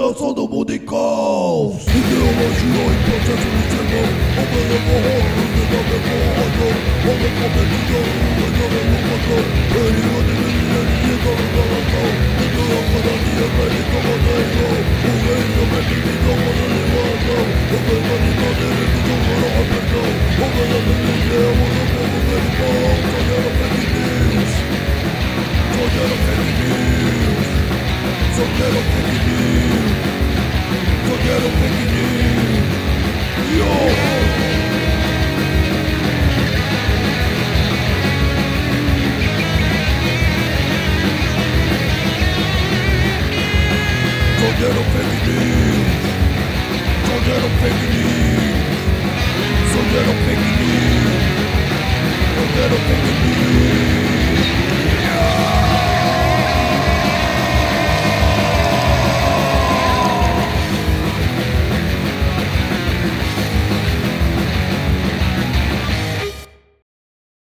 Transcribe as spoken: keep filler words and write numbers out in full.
geração do mundo em caos. Ideologia em processo de sermão. Homem morro, cidade morro. Homem competição, melhor educação. Perigo de miséria e corrupção. Tudo a cada dia pede como tenho. O reino me pedindo como animação. O verdadeiro dele que não fará a perdão. O verdadeiro Deus do povo americano. Sonhando fake news. Sonhando fake news. Sonhando fake news. Sonhando fake news. Yo! Sonhando fake news. Sonhando fake news. Sonhando fake news. Sonhando fake news. Yeah!